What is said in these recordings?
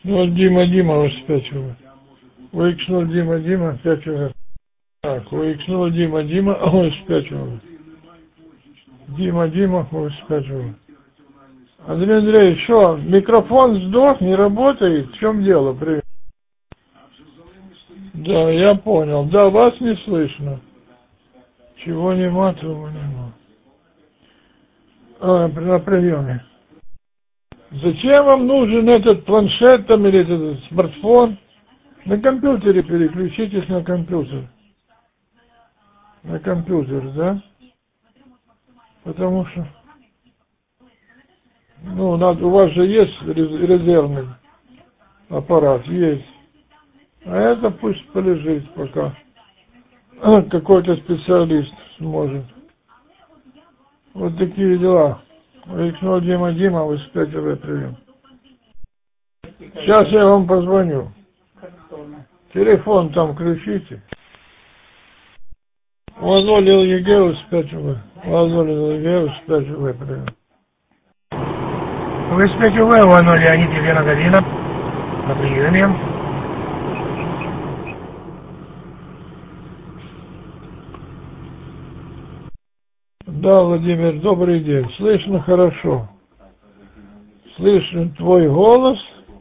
Ну, Дима, успячивай. ОХ0 Дима, 5 раз. Так, ОХ0 Дима, успячивай. Дима, успячивай. Андрей, что, микрофон сдох, не работает? В чем дело? Привет. Да, я понял. Да, вас не слышно. Чего нема, того нема. На приеме. Зачем вам нужен этот планшет там или этот смартфон? На компьютере переключитесь на компьютер. На компьютер, да? Потому что, ну, надо, у вас же есть резервный аппарат, есть. А это пусть полежит пока. Какой-то специалист сможет. Вот такие дела. ОХ0 Дима, вы спятили прием. Сейчас я вам позвоню. Телефон там включите. Лазолил ЕГЭ спятили. Лазолил ЕГЭ спятили прием. Вы спятили, Лазолил Леонид Елена Галина. На приеме. Да, Владимир, добрый день. Слышно хорошо. Слышен твой голос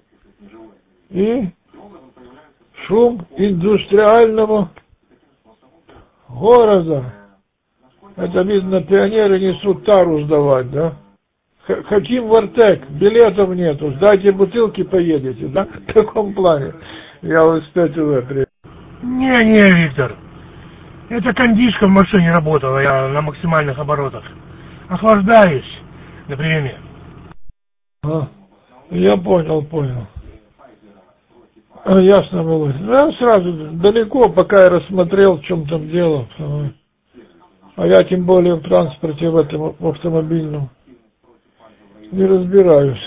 и шум индустриального города. Это, видно, пионеры несут тару сдавать, да? Хотим в Артек, билетов нету, сдайте бутылки, поедете, да? В таком плане. Я вот опять приехал. Не, Виктор. Это кондишка в машине работала, я на максимальных оборотах. Охлаждаюсь на приеме. Я понял. Ясно было. Я сразу далеко, пока я рассмотрел, в чем там дело. А я тем более в транспорте в этом в автомобильном не разбираюсь.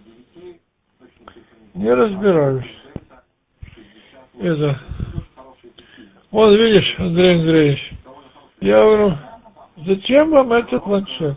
Это. Вот видишь, Андрей Андреевич, я говорю, зачем вам этот планшет?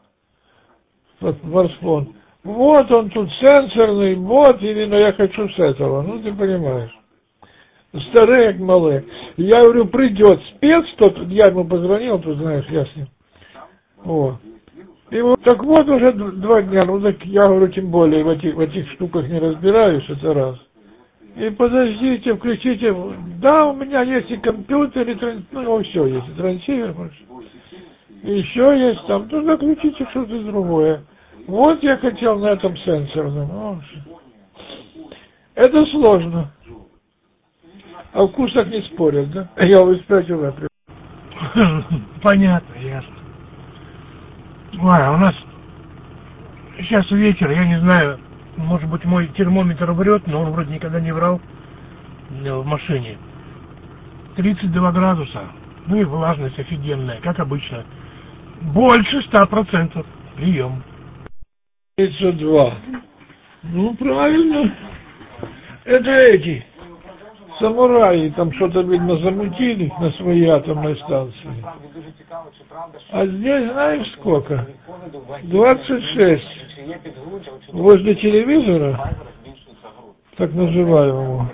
Смартфон. Вот он тут сенсорный, вот именно я хочу с этого. Ну, ты понимаешь. Старые, как малые. Я говорю, придет спец, тот, я ему позвонил, тут знаешь, я с ним. Вот. И вот, так вот уже 2 дня, ну так я говорю, тем более в этих штуках не разбираюсь, это раз. И подождите, включите, да, у меня есть и компьютер, и ну, все есть, и трансивер, и еще есть там, ну, заключите что-то другое. Вот я хотел на этом сенсорном. Это сложно. О вкусах не спорят, да? Я выспятил это. Понятно, ясно. Ладно, у нас сейчас вечер, я не знаю, может быть мой термометр врет, но он вроде никогда не врал в машине. 32 градуса, ну и влажность офигенная, как обычно. Больше 100%. Прием. 32. Ну, правильно. Это эти самураи там что-то, видно, замутили на своей атомной станции. А здесь знаешь сколько? 26. Возле телевизора, так называемого.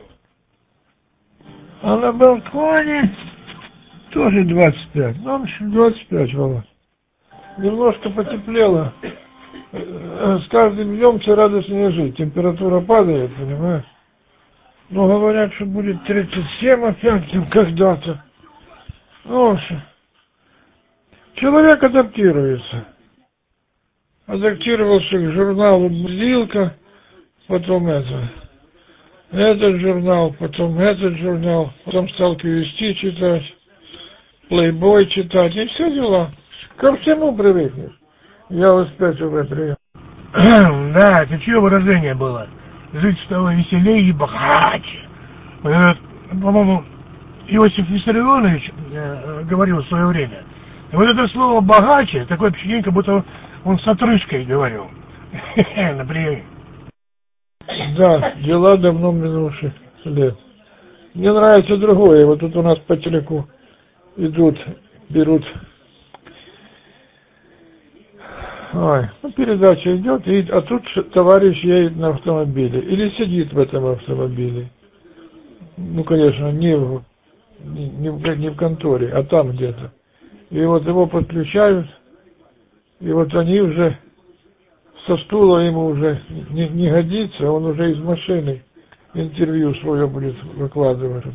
А на балконе тоже 25. Ну, в общем, 25, Володь. Немножко потеплело. С каждым днем все радостнее жить. Температура падает, понимаешь? Но говорят, что будет 37 опять когда-то. Ну, в общем, человек адаптируется. Адаптировался к журналу «Бузилка», потом этот журнал, потом этот журнал, потом стал «QST» читать, «Плейбой» читать, и все дела. Ко всему привыкнешь. Я успел в это. Да, это чье выражение было? Жить стало веселее и богаче. По-моему, Иосиф Виссарионович говорил в свое время. И вот это слово «богаче», такое впечатление, как будто он с отрыжкой говорил. На приеме. Да, дела давно минувших лет. Мне нравится другое. Вот тут у нас по телеку идут, берут Ой, ну, передача идет, а тут товарищ едет на автомобиле. Или сидит в этом автомобиле. Ну, конечно, не в конторе, а там где-то. И вот его подключают, и вот они уже со стула ему уже не годится, он уже из машины интервью свое будет выкладывать,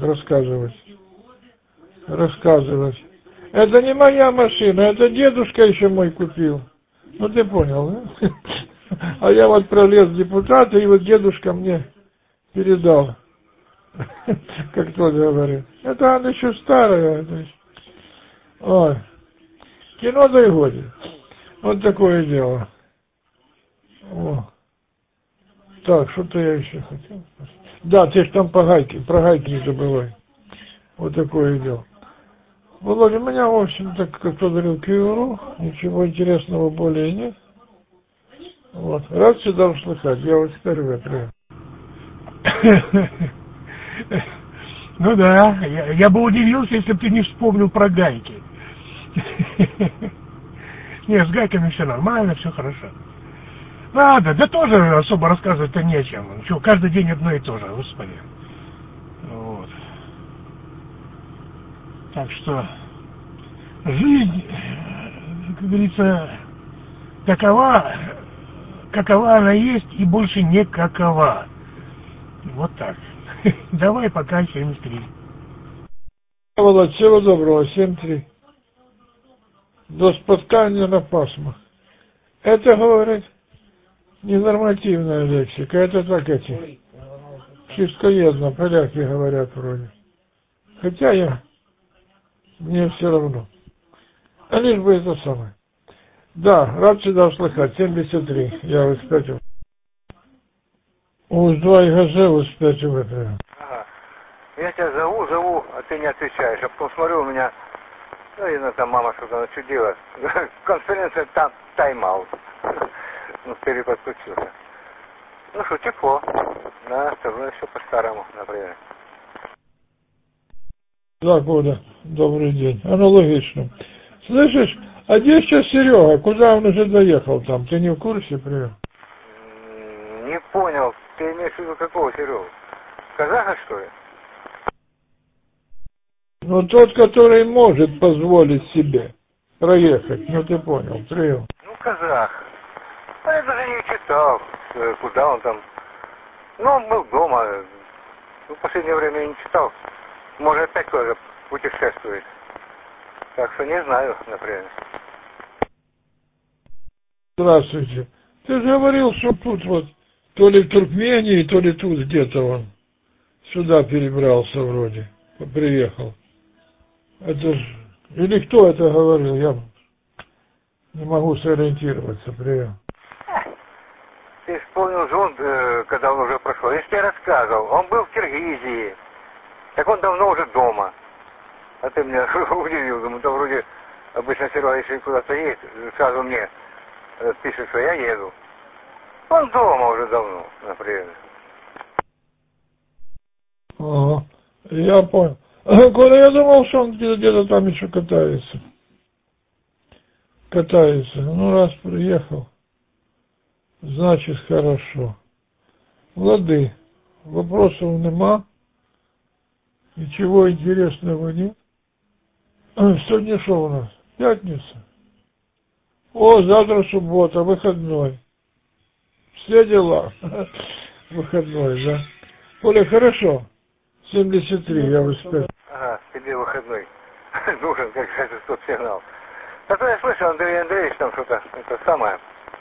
рассказывать. Это не моя машина, это дедушка еще мой купил. Ну ты понял, да? А я вот пролез в депутаты, и вот дедушка мне передал. Как тот говорит. Это она еще старая. Ой. Кино доходит. Вот такое дело. О. Так, что-то я еще хотел. Да, ты ж там про гайки не забывай. Вот такое дело. Володя, у меня, в общем, так, как кто говорил, КЮРУ, ничего интересного более нет. Вот. Рад всегда услыхать. Я вот впервые приехал. Ну да, я бы удивился, если бы ты не вспомнил про гайки. Нет, с гайками все нормально, все хорошо. Ладно, да тоже особо рассказывать-то нечем. Что, каждый день одно и то же, господи. Вот. Так что жизнь, как говорится, такова, какова она есть, и больше не какова. Вот так. Давай пока 73. Володь, всего доброго, 7-3. До споткания на пасмах. Это, говорит, ненормативная лексика. Это так эти. Чистоедно, поляки говорят вроде. Хотя мне все равно. А лишь бы это самое. Да, рад всегда услыхать. 73. Я успетил. Уж 2 ГЖ успетил это. Ага. Я тебя зову, а ты не отвечаешь. А потом смотрю, у меня, ну, видно, там мама что-то начудила. Конференция тайм-аут. Ну, переподключился. Ну что, тепло. Да, скажу еще по-старому, например. Да, Коля, добрый день. Аналогично. Слышишь, а где сейчас Серега? Куда он уже доехал там? Ты не в курсе, привет? Не понял. Ты имеешь в виду какого Серегу? Казаха, что ли? Ну, тот, который может позволить себе проехать. Ну, ты понял, прием. Ну, казах. А я даже не читал, куда он там. Ну, он был дома. Ну, в последнее время я не читал. Может, опять куда-то путешествует. Так что не знаю, например. Здравствуйте. Ты же говорил, что тут вот, то ли в Туркмении, то ли тут где-то он сюда перебрался вроде, приехал. Это ж... Или кто это говорил, я не могу сориентироваться, прием. Ты вспомнил же он, когда он уже прошел. Я же тебе рассказывал, он был в Киргизии. Так он давно уже дома. А ты меня удивил, думаю, да вроде обычно Серега, если куда-то едет, сразу мне пишет, что я еду. Он дома уже давно, например. Ага, я понял. Коля, я думал, что он где-то там еще катается. Ну, раз приехал, значит, хорошо. Лады, вопросов нема, ничего интересного нет. Сегодня что у нас? Пятница. О, завтра суббота, выходной. Все дела. Выходной, да. Коля, хорошо. 73, я успел. Ага, тебе выходной. Нужен, как говорится, тот сигнал. А то я слышал, Андрей Андреевич там что-то, это самое.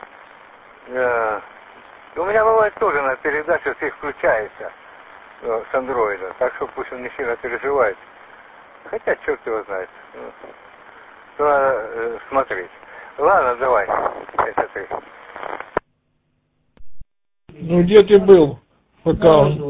У меня бывает тоже на передаче все включается с андроида, так что пусть он не сильно переживает. Хотя черт его знает. Надо смотреть. Ладно, давай. 53. Ну, где ты был, пока он...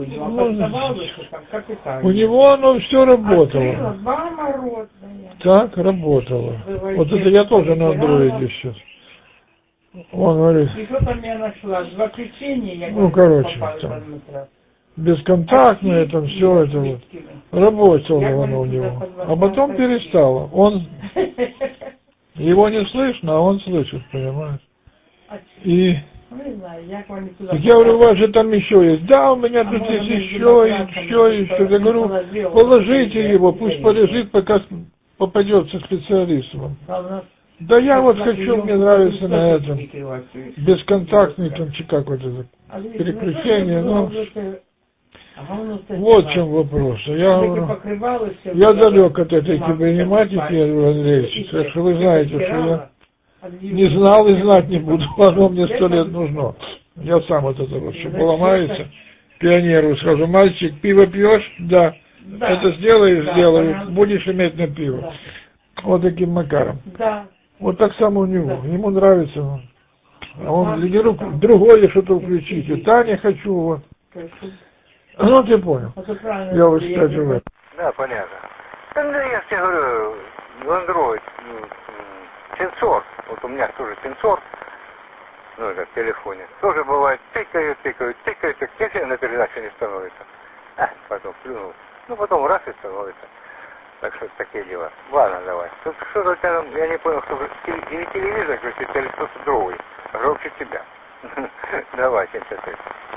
У него оно все работало. Так, работало. Вот это я тоже на андроиде сейчас. Он говорит... И что там я нашла? 2 печенья. Ну, короче, там... Бесконтактное, там все это вот. Работало оно у него. А потом перестало. Он... Его не слышно, а он слышит, понимаешь? И Ну, не знаю, як вони туди... так я говорю, у вас же там еще есть. Да, у меня тут может, есть между еще, матрасами еще. что-то Я говорю, положил, положите вот, его, и пусть все, полежит, пока попадется специалист вам. А у нас Да я вот на хочу, прием мне нравится на тоже этом. перекрывать, слышишь? Бесконтактный там, чи как вот это, А видишь, переключение, ну, ну, говно вот в чем вопрос. Я говорю, покрывало все. я далек от этой кибернематики, Иван Андреевич, так что вы знаете, что я не знал и знать не буду, оно мне 100 лет нужно. Я сам от этого все поломается. Пионеру скажу, мальчик, пиво пьешь? Да. Да. Это сделаешь, Да, сделаю, понятно. будешь иметь на пиво. Да. Вот таким макаром. Да. Вот так само у него. Да. Ему нравится. А он другое что-то включите. Таня хочу, вот. Ну, ты понял. Я вот, кстати, в этом. Да, понятно. Да, ну, я тебе говорю, Android, сенсор, вот у меня тоже сенсор, ну, это в телефоне, тоже бывает, тыкают, так если на передаче не становится. Потом плюнул. Ну, потом раз и становится. Так что такие дела. Ладно, давай. Тут что-то у тебя там, я не понял, что или телевизор включить, или что-то другое. Громче тебя. Давай, 73.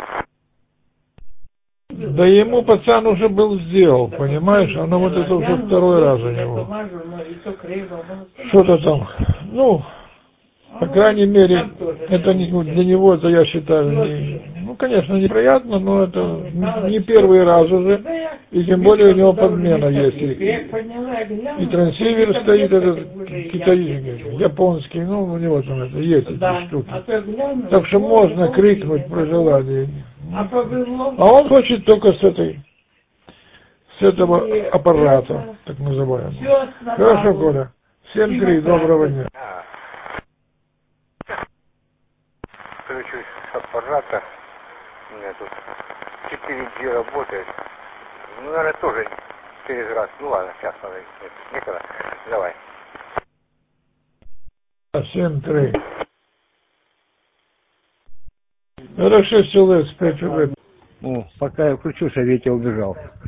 Да ему пацан уже был сделал, понимаешь? Оно вот это уже второй раз у него. Что-то там, ну, по крайней мере, это не, для него, это я считаю, ну, конечно, неприятно, но это не первый раз уже, и тем более у него подмена есть. И трансивер стоит этот китайский, японский, ну, у него там это есть эти штуки. Так что можно крикнуть при желании. А он хочет только с этого аппарата, так называемого. Хорошо, Коля. 7-3, доброго дня. Включусь с аппарата. У меня тут 4G работает. Ну, наверное, тоже через раз. Ну ладно, сейчас надо. Никогда. Давай. 7-3. Хорошо, человек, спрячу. Ну, пока я включусь, а Витя убежал.